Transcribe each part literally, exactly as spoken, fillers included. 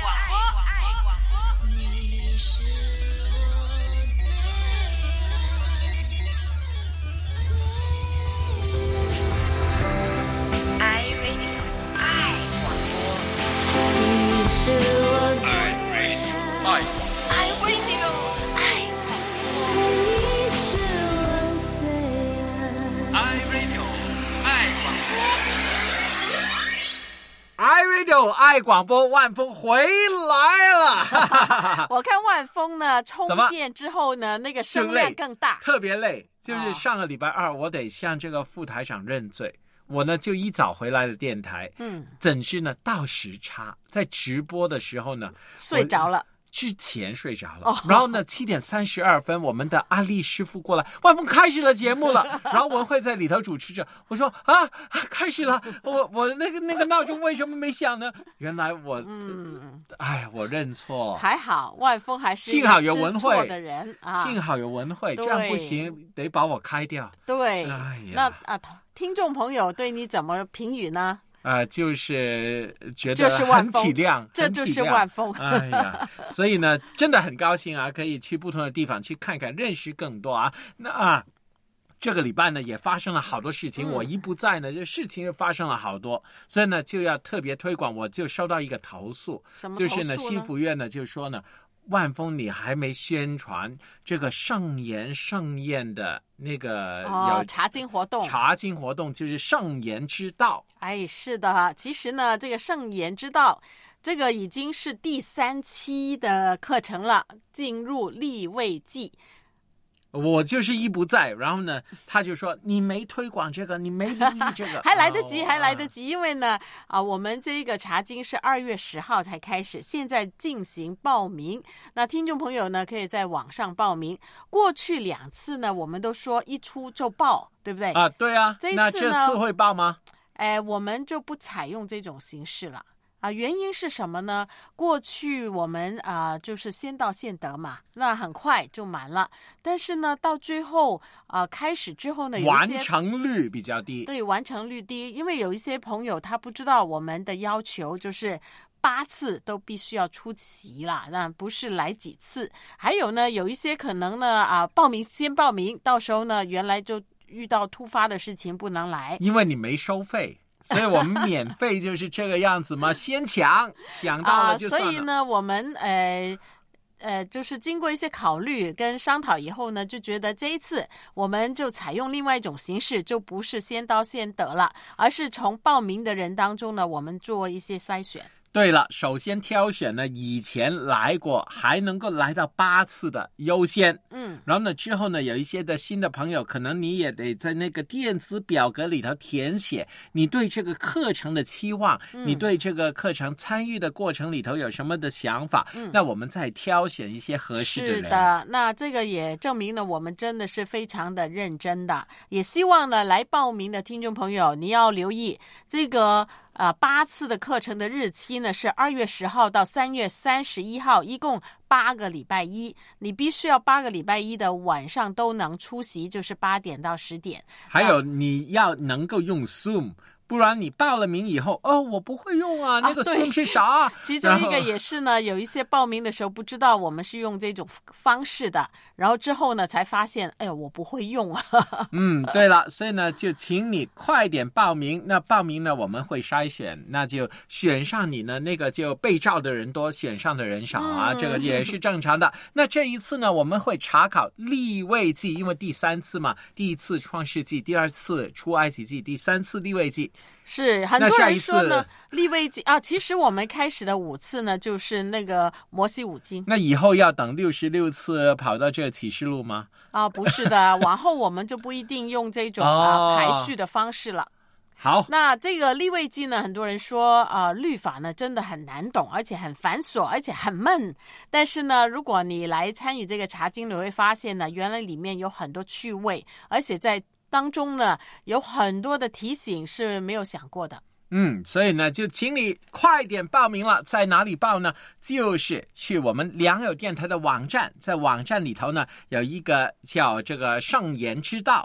iRadio 爱广播，万峰回来了。 我看万峰呢充电之后呢，那个声量更大， 特别累。就是上个礼拜二，我得向这个副台长认罪。我呢就一早回来的电台，嗯，怎知呢倒时差，在直播的时候呢睡着了。 之前睡着了，哦、然后呢，七点三十二分，我们的阿丽师傅过来，万峰开始了节目了。然后文慧在里头主持着，我说啊，开始了，我我那个那个闹钟为什么没响呢？原来我，嗯，哎，我认错， 还好万峰还是幸好有文慧的人啊， 幸好有文慧，这样不行，得把我开掉。 对，哎呀，那啊，听众朋友对你怎么评语呢？ 啊、呃，就是觉得很体谅， 这就是万峰。 哎呀，所以呢，真的很高兴啊，可以去不同的地方去看看，认识更多啊。那啊，这个礼拜呢也发生了好多事情，嗯、我一不在呢，这事情又发生了好多，所以呢就要特别推广。我就收到一个投诉， 什么投诉呢？ 就是呢，西福院呢就说呢。万峰，你还没宣传这个盛筵盛宴的那个哦茶经活动， 茶经活动就是盛筵之道。 哎，是的，其实呢，这个盛筵之道，这个已经是第三期的课程了，进入立位记。 我就是一不在，然后呢，他就说你没推广这个，你没留意这个， 还来得及，哦、还来得及，因为呢，啊，我们这个茶经是二月十号才开始，现在进行报名。那听众朋友呢，可以在网上报名。过去两次呢，我们都说一出就报，对不对？ 啊，对啊。 这一次呢， 那这次会报吗？ 哎，我们就不采用这种形式了。啊，原因是什么呢？过去我们啊、呃、就是先到先得嘛，那很快就满了。但是呢，到最后啊、呃、开始之后呢，有一些完成率比较低。 对，完成率低，因为有一些朋友他不知道我们的要求就是八次都必须要出席啦，那不是来几次。还有呢，有一些可能呢啊、呃、报名先报名，到时候呢原来就遇到突发的事情不能来， 因为你没收费。所以我们免费就是这个样子嘛，先抢，抢到了就算了。 啊、所以呢，我们呃呃，就是经过一些考虑跟商讨以后呢，就觉得这一次我们就采用另外一种形式，就不是先到先得了，而是从报名的人当中呢，我们做一些筛选。 对了，首先挑选呢，以前来过还能够来到八次的优先，嗯，然后呢之后呢，有一些的新的朋友，可能你也得在那个电子表格里头填写你对这个课程的期望，嗯、你对这个课程参与的过程里头有什么的想法，嗯、那我们再挑选一些合适的人。 是的，那这个也证明了我们真的是非常的认真的，也希望呢来报名的听众朋友，你要留意这个。呃，八次的课程的日期呢是二月十号到三月三十一号，一共八个礼拜一。你必须要八个礼拜一的晚上都能出席，就是八点到十点。 还有你要能够用 Zoom。不然你报了名以后，哦，我不会用啊，那个 Zoom 是啥？ 其中一个也是呢，有一些报名的时候不知道我们是用这种方式的，然后之后呢才发现，哎呦，我不会用啊。 嗯，对了，所以呢，就请你快点报名。那报名呢，我们会筛选，那就选上你呢，那个就被召的人多，选上的人少啊，嗯、这个也是正常的。那这一次呢，我们会查考利未记，因为第三次嘛，第一次创世纪，第二次出埃及记，第三次利未记。 是很多人说呢，利未记啊，其实我们开始的五次呢，就是那个摩西五经。 那以后要等六十六次跑到这个启示录吗？ 啊，不是的，往后我们就不一定用这种、哦、啊排序的方式了。 好， 那这个利未记呢，很多人说啊、呃，律法呢真的很难懂，而且很繁琐，而且很闷。但是呢，如果你来参与这个茶经，你会发现呢，原来里面有很多趣味，而且在当中呢，有很多的提醒是没有想过的。 嗯，所以呢，就请你快点报名了。在哪里报呢？就是去我们良友电台的网站，在网站里头呢，有一个叫这个盛筵之道。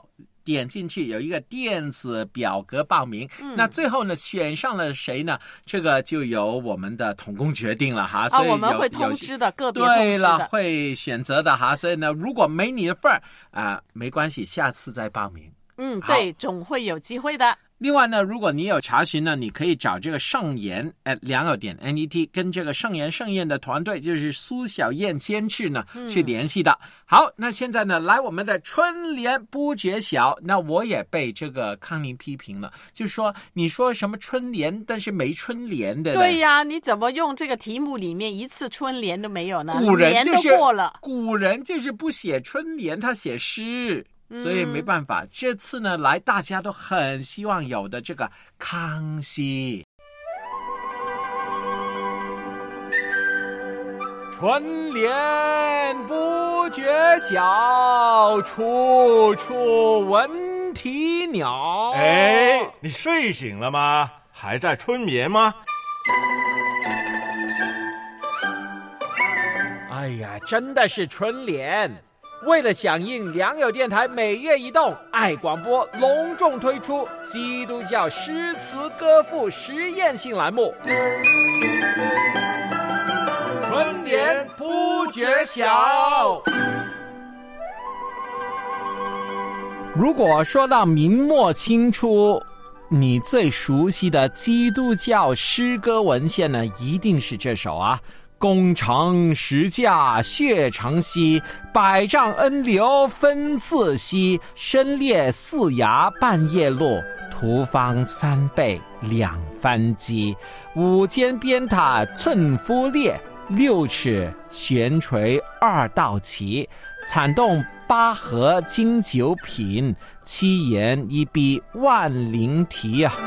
点进去有一个电子表格报名、嗯、那最后呢选上了谁呢，这个就由我们的统共决定了哈、啊、所以我们会通知的，个别通知的， 对了，会选择的哈。所以呢如果没你的份儿啊，没关系，下次再报名。 嗯，对，总会有机会的。 另外呢，如果你有查询呢，你可以找这个圣言 at 良友点 net 跟这个圣言盛宴的团队，就是苏小燕监制呢、嗯、去联系的。好，那现在呢来我们的春联不觉晓。那我也被这个康宁批评了，就说你说什么春联但是没春联的。 对呀，你怎么用这个题目里面一次春联都没有呢？ 古人就是年都过了， 古人就是不写春联，他写诗，所以没办法、嗯、这次呢来大家都很希望有的这个康熙。春联不觉晓，处处闻啼鸟。 哎，你睡醒了吗？还在春眠吗？ 哎呀，真的是春联。为了响应良友电台每月一动爱广播隆重推出基督教诗词歌赋实验性栏目春联不觉晓。如果说到明末清初，你最熟悉的基督教诗歌文献呢，一定是这首啊，功成十架血成溪，百丈恩流分自西，深裂四崖半夜路，途方三倍两番机。五间边塔寸夫裂，六尺悬垂二道旗，惨动八河经九品，七言一笔万灵题啊。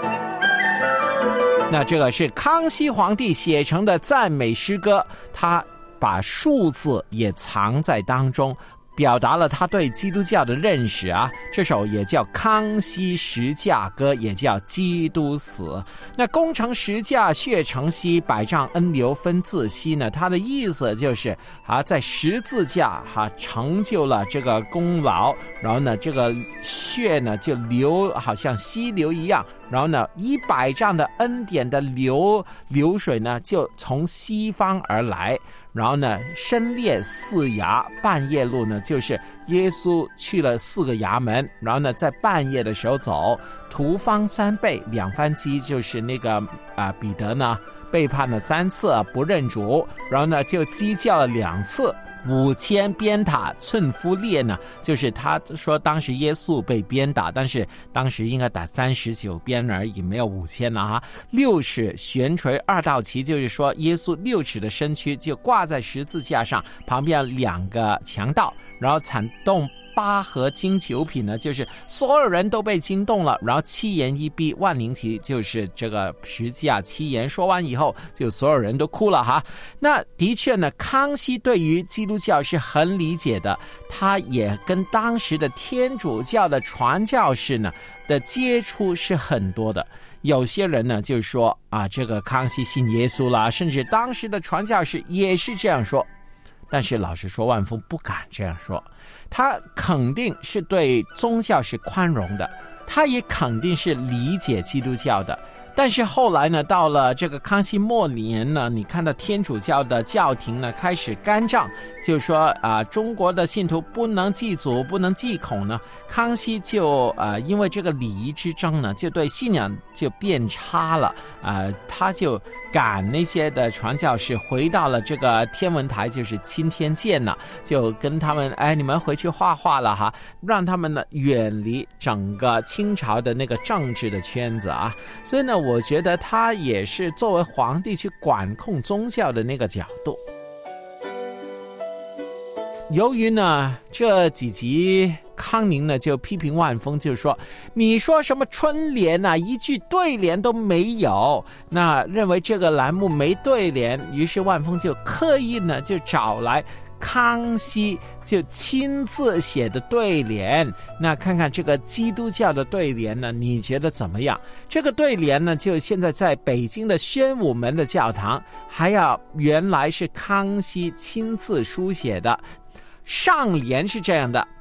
那这个是康熙皇帝写成的赞美诗歌，他把数字也藏在当中，表达了他对基督教的认识啊。这首也叫康熙十架歌，也叫基督死。那功成十架血成溪，百丈恩流分自西呢，它的意思就是啊，在十字架哈、啊、成就了这个功劳，然后呢这个血呢就流好像溪流一样，然后呢一百丈的恩典的流流水呢就从西方而来，然后呢深裂四衙半夜路呢，就是耶稣去了四个衙门，然后呢在半夜的时候走，途方三倍两番机，就是那个啊、呃、彼得呢背叛了三次不认主，然后呢就鸡叫了两次。五千鞭塔寸夫裂呢，就是他说当时耶稣被鞭打，但是当时应该打三十九鞭而已，没有五千了哈。六尺悬垂二道旗，就是说耶稣六尺的身躯就挂在十字架上，旁边两个强盗，然后惨动八河经九品呢，就是所有人都被惊动了，然后七言一闭万灵题，就是这个十架七言说完以后，就所有人都哭了哈。那的确呢，康熙对于基督教是很理解的，他也跟当时的天主教的传教士呢的接触是很多的。有些人呢就说啊，这个康熙信耶稣啦，甚至当时的传教士也是这样说。但是老实说，万峰不敢这样说，他肯定是对宗教是宽容的，他也肯定是理解基督教的。但是后来呢，到了这个康熙末年呢，你看到天主教的教廷呢开始干政，就说啊、呃，中国的信徒不能祭祖，不能祭孔呢。康熙就呃，因为这个礼仪之争呢，就对信仰就变差了，呃，他就赶那些的传教士回到了这个天文台，就是钦天监呢，就跟他们哎，你们回去画画了哈，让他们呢远离整个清朝的那个政治的圈子啊。所以呢，我觉得他也是作为皇帝去管控宗教的那个角度。由于呢这几集康宁呢就批评万峰，就说你说什么春联啊，一句对联都没有，那认为这个栏目没对联，于是万峰就刻意呢就找来康熙就亲自写的对联，那看看这个基督教的对联呢，你觉得怎么样？这个对联呢，就现在在北京的宣武门的教堂，还要原来是康熙亲自书写的。上联是这样的：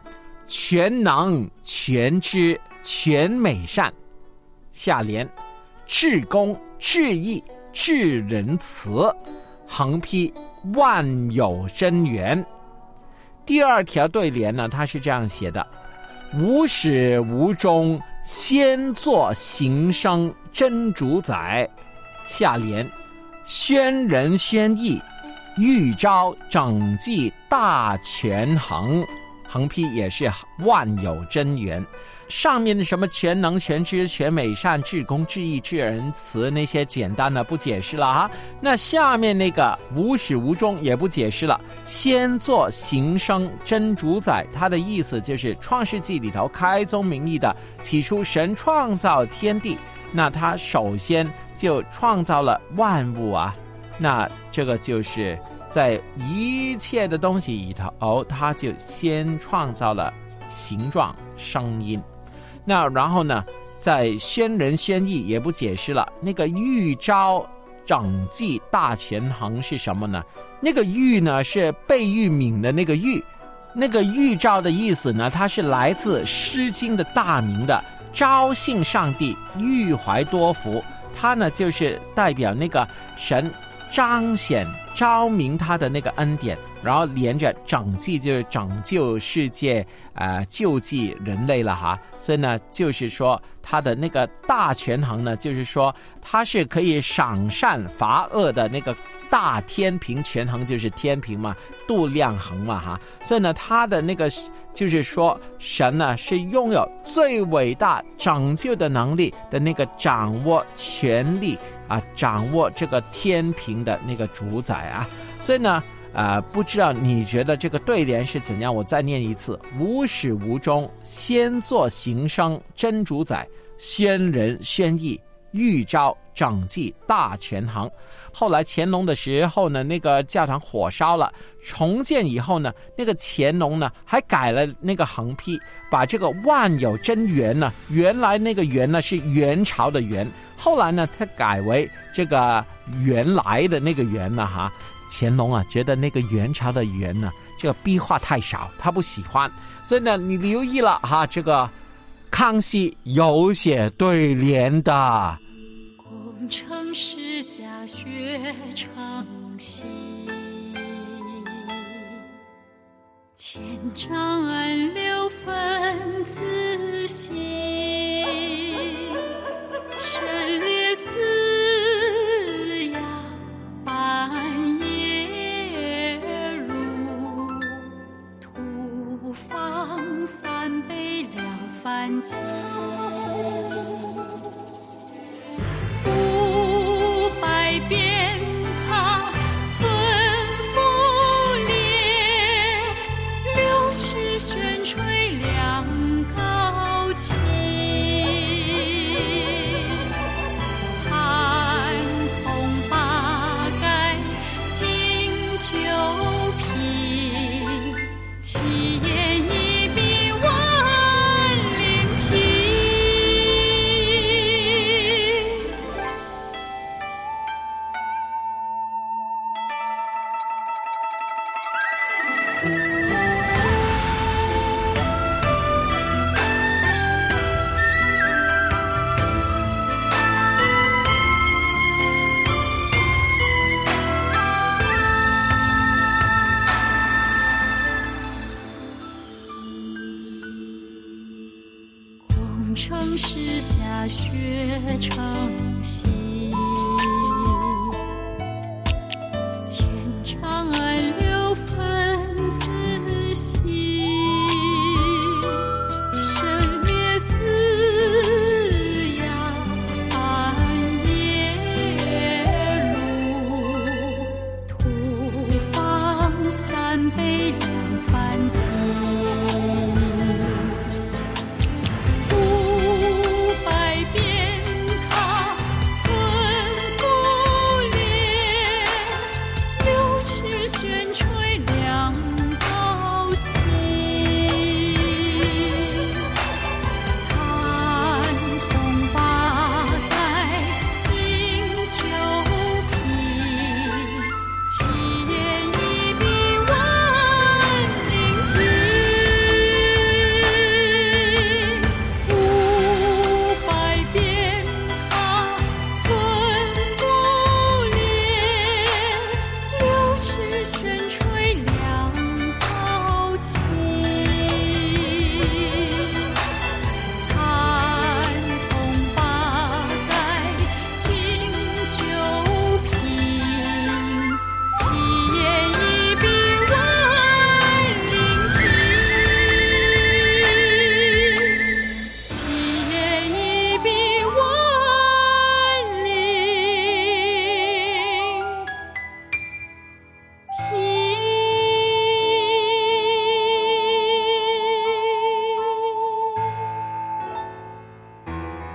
全能全知全美善。下联至公至义至仁慈，横批万有真源。第二条对联呢，它是这样写的：无始无终，先作行生真主宰。下联宣仁宣义，预昭整纪大权衡，横批也是万有真源。上面的什么全能全知全美善至公至义至仁慈那些简单的不解释了哈，那下面那个无始无终也不解释了。先作行生真主宰，它的意思就是创世纪里头开宗明义的，起初神创造天地，那他首先就创造了万物啊，那这个就是在一切的东西里头，他就先创造了形状声音。那然后呢，在宣仁宣义也不解释了，那个预昭整纪大权衡是什么呢？那个预呢是贝聿铭的那个预，那个预昭的意思呢，它是来自诗经的大名的昭信上帝郁怀多福，它呢就是代表那个神彰显昭明他的那个恩典，然后连着整纪就是拯救世界，呃，救济人类了哈。所以呢，就是说他的那个大权衡呢，就是说他是可以赏善罚恶的那个大天平，权衡就是天平嘛，度量衡嘛哈。所以呢，他的那个就是说神呢是拥有最伟大拯救的能力的那个掌握权力啊，掌握这个天平的那个主宰啊。所以呢呃，不知道你觉得这个对联是怎样？我再念一次：无始无终，先作行生真主宰，宣仁宣义，预昭整纪大权衡。后来乾隆的时候呢，那个教堂火烧了，重建以后呢，那个乾隆呢还改了那个横批，把这个万有真源呢，原来那个源呢是元朝的元，后来呢他改为这个原来的那个元了哈。乾隆啊，觉得那个元朝的元呢，这个笔画太少，他不喜欢，所以呢，你留意了哈，这个康熙有写对联的。 功成世家学成习，千丈安流分自细，深列四雅半夜入，土方三杯两番鸡。春风烈，六尺雪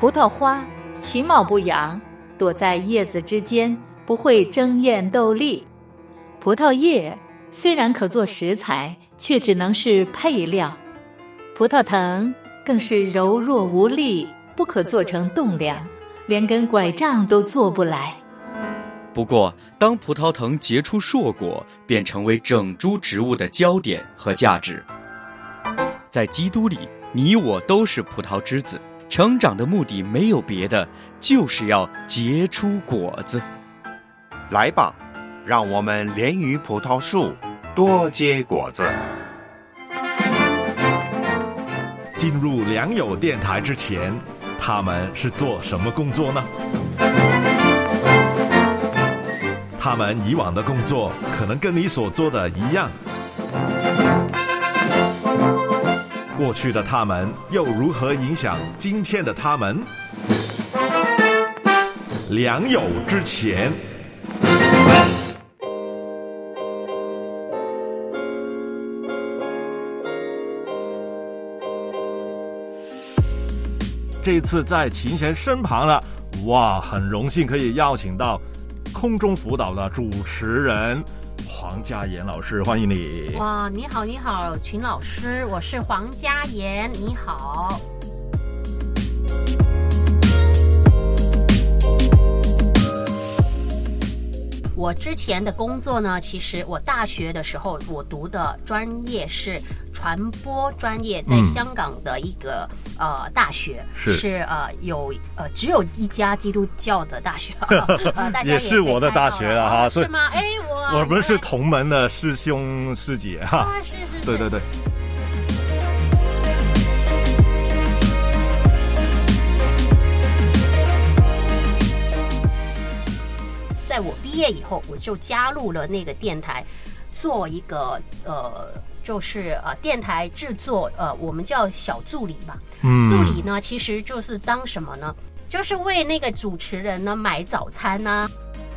葡萄花其貌不扬，躲在叶子之间，不会争艳斗丽。葡萄叶虽然可做食材，却只能是配料。葡萄藤更是柔弱无力，不可做成栋梁，连根拐杖都做不来。 不过当葡萄藤结出硕果，便成为整株植物的焦点和价值。在基督里，你我都是葡萄枝子，成长的目的没有别的，就是要结出果子。 来吧，让我们连于葡萄树，多结果子。 进入良友电台之前，他们是做什么工作呢？他们以往的工作可能跟你所做的一样，过去的他们又如何影响今天的他们？良友之前。这次在琴弦身旁了，哇，很荣幸可以邀请到空中辅导的主持人黄嘉妍老师，欢迎你。 哇，你好，你好，秦老师，我是黄嘉妍，你好。我之前的工作呢，其实我大学的时候我读的专业是传播专业，在香港的一个、嗯、呃大学，是, 是呃有呃只有一家基督教的大学，呃大家 也, 也是我的大学了哈， 是吗？哎，我我们是同门的师兄师姐哈、 啊，是是是， 对对对。 在我毕业以后，我就加入了那个电台，做一个呃，就是呃电台制作，呃，我们叫小助理吧。嗯，助理呢，其实就是当什么呢？就是为那个主持人呢买早餐呢、啊。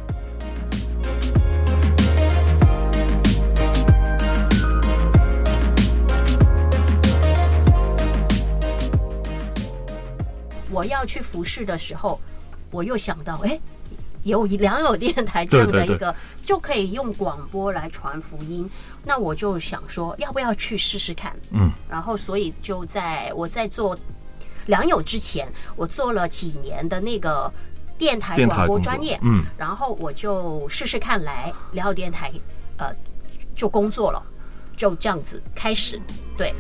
我要去服侍的时候，我又想到，哎。有良友电台这样的一个，对对对，就可以用广播来传福音。那我就想说，要不要去试试看？嗯，然后所以就在我在做良友之前，我做了几年的那个电台广播专业，嗯，然后我就试试看来良友电台，呃，就工作了，就这样子开始，对。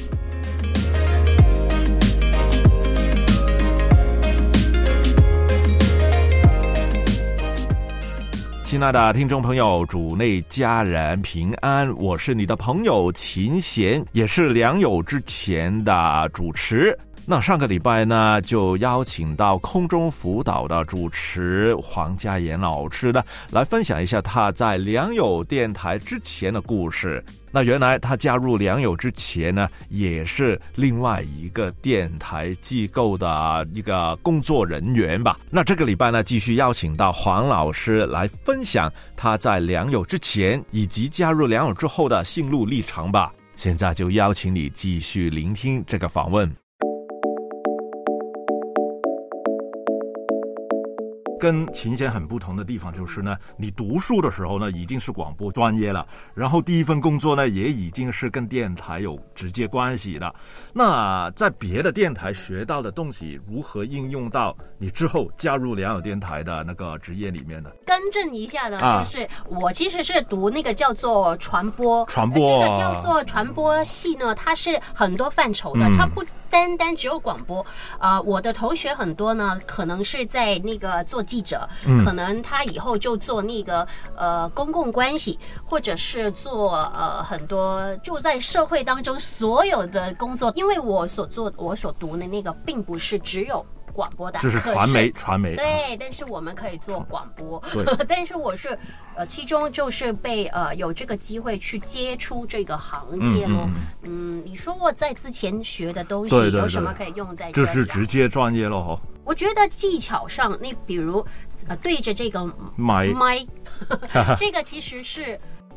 亲爱的听众朋友，主内家人平安，我是你的朋友秦弦，也是良友之前的主持。那上个礼拜呢，就邀请到空中辅导的主持黄嘉妍老师呢，来分享一下他在良友电台之前的故事。那原来他加入良友之前呢，也是另外一个电台机构的一个工作人员吧。那这个礼拜呢，继续邀请到黄老师来分享他在良友之前以及加入良友之后的心路历程吧。现在就邀请你继续聆听这个访问。跟琴弦很不同的地方就是呢，你读书的时候呢已经是广播专业了，然后第一份工作呢也已经是跟电台有直接关系的。那在别的电台学到的东西如何应用到你之后加入良友电台的那个职业里面呢？ 更正一下呢，啊、就是我其实是读那个叫做传播， 传播、 呃、这个叫做传播系呢，它是很多范畴的，嗯、它不单单只有广播。呃，我的同学很多呢，可能是在那个做记者，嗯、可能他以后就做那个呃公共关系，或者是做呃很多就在社会当中所有的工作。因为我所做我所读的那个并不是只有广播的， 就是传媒，传媒对、啊，但是我们可以做广播，但是我是呃，其中就是被呃有这个机会去接触这个行业咯。嗯, 嗯, 嗯，你说我在之前学的东西对对对有什么可以用在这里、啊？ 就是直接专业咯。 我觉得技巧上，你比如呃对着这个麦麦，这个其实是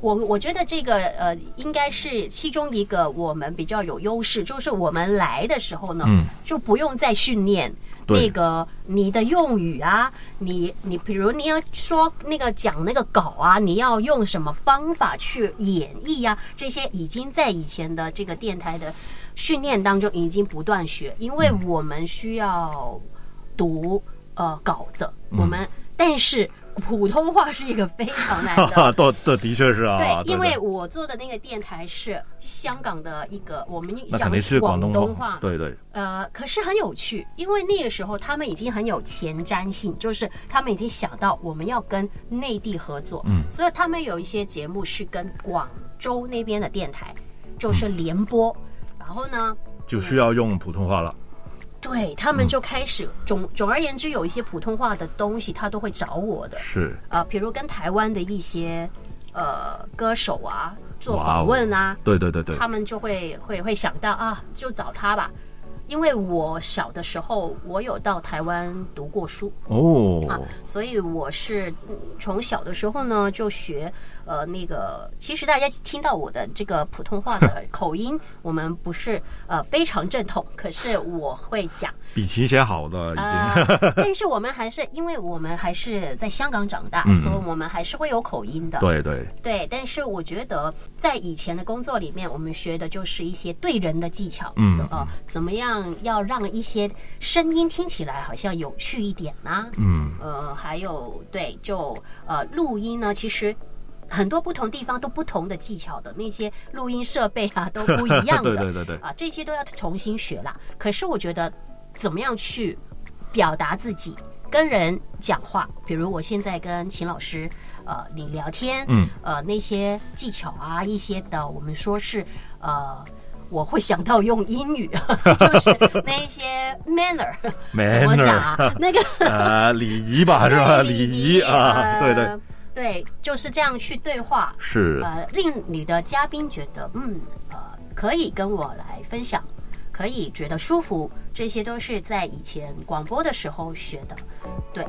我我觉得这个呃，应该是其中一个我们比较有优势，就是我们来的时候呢，嗯，就不用再训练那个你的用语啊，你你比如你要说那个讲那个稿啊，你要用什么方法去演绎啊，这些已经在以前的这个电台的训练当中已经不断学，因为我们需要读呃稿子，嗯、我们但是。普通话是一个非常难的， 这这的确是啊。 对，因为我做的那个电台是香港的一个，我们讲广东话， 对对。 呃，可是很有趣，因为那个时候他们已经很有前瞻性，就是他们已经想到我们要跟内地合作，嗯，所以他们有一些节目是跟广州那边的电台就是联播，嗯、然后呢就需要用普通话了。 对，他们就开始、嗯、总总而言之，有一些普通话的东西，他都会找我的。 是啊、呃，比如跟台湾的一些呃歌手啊做访问啊， 对对对对， 他们就会会会想到啊，就找他吧。因为我小的时候，我有到台湾读过书哦， 啊，所以我是从小的时候呢就学呃那个，其实大家听到我的这个普通话的口音，我们不是呃非常正统，可是我会讲， 比琴弦好的已经、 呃，但是我们还是因为我们还是在香港长大，嗯、所以我们还是会有口音的， 对对对。但是我觉得在以前的工作里面，我们学的就是一些对人的技巧， 嗯呃，怎么样要让一些声音听起来好像有趣一点啊， 嗯， 呃，还有对，就呃录音呢，其实很多不同地方都不同的技巧的，那些录音设备啊都不一样的， 对对对对， 啊，这些都要重新学啦。可是我觉得怎么样去表达自己，跟人讲话，比如我现在跟秦老师呃你聊天， 嗯， 呃那些技巧啊一些的，我们说是呃。我会想到用英语，就是那一些 manner， 怎么讲啊？那个呃礼仪吧，是吧？礼仪啊，对对对，就是这样去对话， 是呃，令你的嘉宾觉得嗯呃可以跟我来分享，可以觉得舒服，这些都是在以前广播的时候学的，对。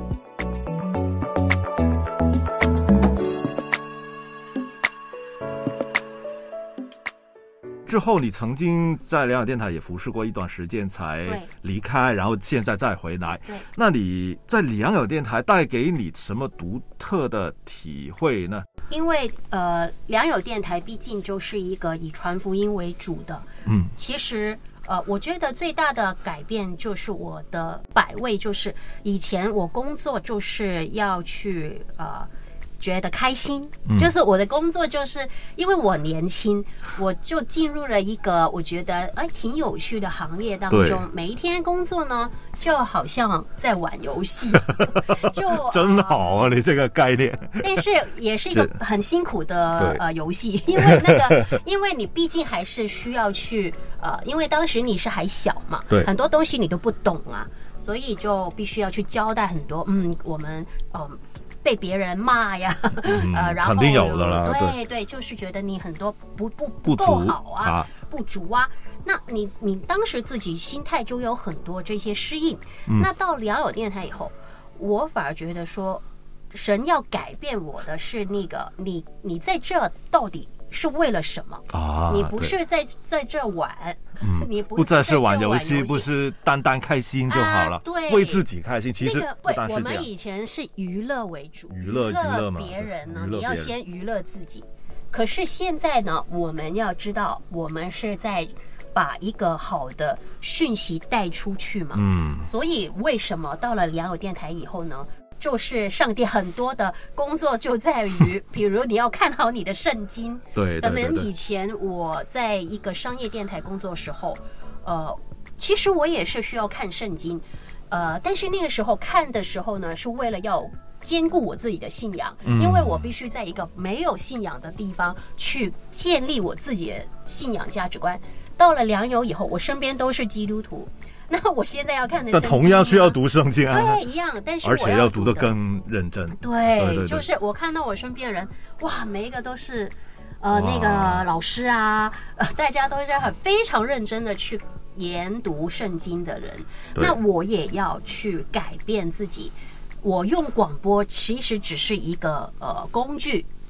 之后你曾经在两岸电台也服侍过一段时间才离开，然后现在再回来。那你在两岸电台带给你什么独特的体会呢？ 因为呃，良友电台毕竟就是一个以传福音为主的， 嗯， 其实呃，我觉得最大的改变就是我的百味，就是以前我工作就是要去呃。觉得开心，就是我的工作，就是因为我年轻，我就进入了一个我觉得哎挺有趣的行业当中。每一天工作呢，就好像在玩游戏，就真好啊！呃、你这个概念， 但是也是一个很辛苦的呃游戏，因为那个，因为你毕竟还是需要去呃，因为当时你是还小嘛， 对， 很多东西你都不懂啊，所以就必须要去交代很多。嗯，我们嗯。呃被别人骂呀， 嗯、 呃，然后肯定有的啦， 对对, 对，就是觉得你很多不不不够好啊，啊不足啊。那你你当时自己心态就有很多这些适应。嗯、那到良友电台以后，我反而觉得说，神要改变我的是那个你你在这到底是为了什么啊？ 你不是在在这玩， 嗯、 你不不再是玩游戏，不是单单开心就好了， 啊、对， 为自己开心。其实不单是这样， 我们以前是娱乐为主， 娱乐娱乐嘛， 别人呢，你要先娱乐自己。可是现在呢，我们要知道，我们是在把一个好的讯息带出去嘛。 嗯， 所以为什么到了良友电台以后呢？就是上帝很多的工作就在于，比如你要看好你的圣经。 对， 可能以前我在一个商业电台工作的时候，呃，其实我也是需要看圣经，呃，但是那个时候看的时候呢，是为了要兼顾我自己的信仰， 嗯、 因为我必须在一个没有信仰的地方去建立我自己的信仰价值观。到了良友以后，我身边都是基督徒。那我现在要看的圣经， 但同样是要读圣经啊， 对，一样，但是我而且要读得更认真。 对， 对对对， 就是我看到我身边的人，哇，每一个都是呃那个老师啊，呃，大家都是很非常认真的去研读圣经的人。那我也要去改变自己，我用广播其实只是一个呃工具。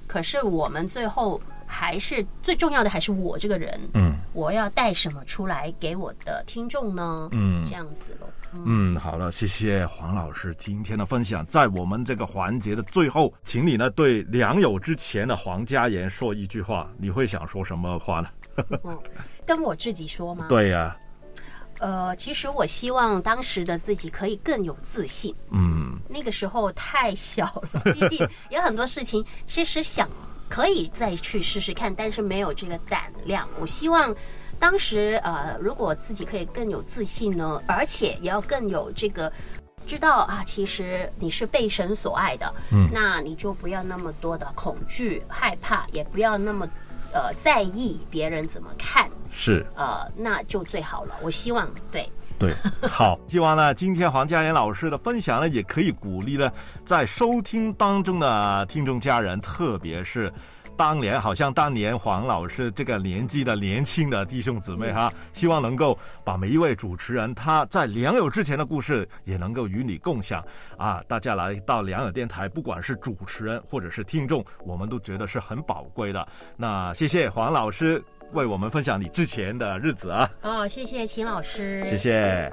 可是我们最后还是最重要的还是我这个人，嗯，我要带什么出来给我的听众呢？嗯，这样子咯。 嗯，好了，谢谢黄老师今天的分享。在我们这个环节的最后，请你呢对良友之前的黄家妍说一句话，你会想说什么话呢？ 嗯，跟我自己说吗？ 对呀、啊。 呃，其实我希望当时的自己可以更有自信。嗯，那个时候太小了，毕竟有很多事情，其实想可以再去试试看，但是没有这个胆量。我希望当时呃，如果自己可以更有自信呢，而且也要更有这个知道啊，其实你是被神所爱的，嗯，那你就不要那么多的恐惧、害怕，也不要那么呃在意别人怎么看。 是， 呃，那就最好了。我希望，对对，好，希望呢，今天黄家妍老师的分享呢，也可以鼓励呢，在收听当中的听众家人，特别是当年好像当年黄老师这个年纪的年轻的弟兄姊妹哈，希望能够把每一位主持人他在良友之前的故事也能够与你共享啊！大家来到良友电台，不管是主持人或者是听众，我们都觉得是很宝贵的。那谢谢黄老师为我们分享你之前的日子啊！ 哦，谢谢秦老师， 谢谢。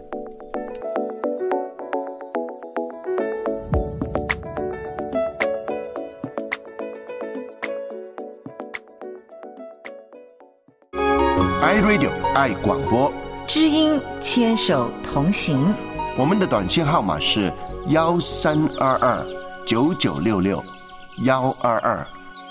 iRadio 爱广播， 知音牵手同行。 我们的短信号码是幺三二二九九六六幺二二。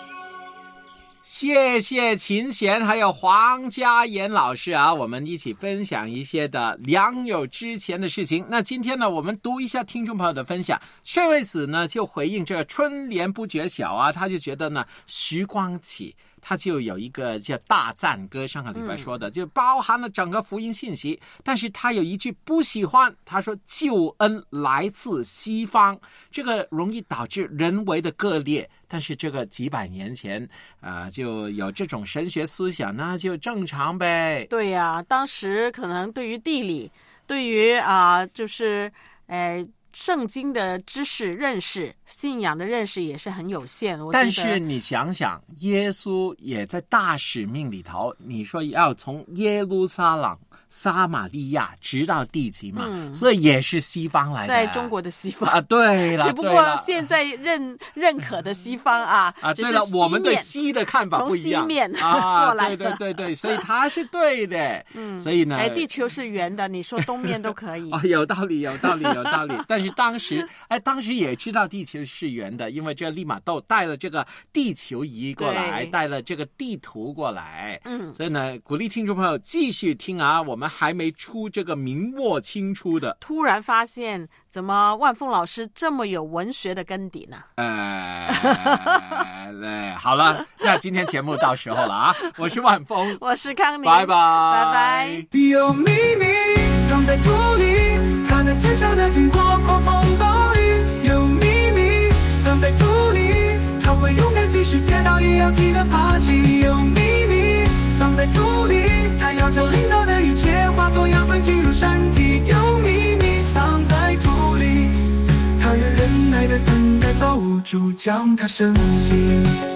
谢谢秦贤还有黄家妍老师啊，我们一起分享一些的良友之前的事情。那今天呢，我们读一下听众朋友的分享。薛卫子呢就回应这个春联不觉晓啊，他就觉得呢徐光启他就有一个叫大赞歌，上个礼拜说的、嗯、就包含了整个福音信息，但是他有一句不喜欢，他说救恩来自西方，这个容易导致人为的割裂，但是这个几百年前啊、呃、就有这种神学思想，那就正常呗。 对呀、啊，当时可能对于地理，对于啊、呃、就是呃圣经的知识认识，信仰的认识也是很有限。我但是你想想，耶稣也在大使命里头，你说要从耶路撒冷、撒玛利亚直到地极嘛、嗯，所以也是西方来的， 在中国的西方啊，对了， 只不过现在认认可的西方啊， 啊，对了，我们对西的看法不一样， 从西面啊过来的， 对对对对，所以他是对的，嗯，所以呢， 哎，地球是圆的，你说东面都可以， 哦，有道理，有道理，有道理，但是当时，哎，当时也知道地球是圆的，因为这利玛窦带了这个地球仪过来，带了这个地图过来，嗯，所以呢，鼓励听众朋友继续听啊，我们还没出这个明末清初的。 突然发现，怎么万峰老师这么有文学的根底呢？ 呃，哎，好了，那今天节目到时候了啊！我是万峰， 我是康宁， 拜拜， 拜拜。 有秘密藏在土里，它能坚强的经过狂风暴雨。有秘密藏在土里，它会勇敢即使跌倒也要记得爬起。有秘密藏在土里，它要将领导的一切化作养分进入身体。有秘密藏在土里，它愿忍耐的等待造物主将它升起。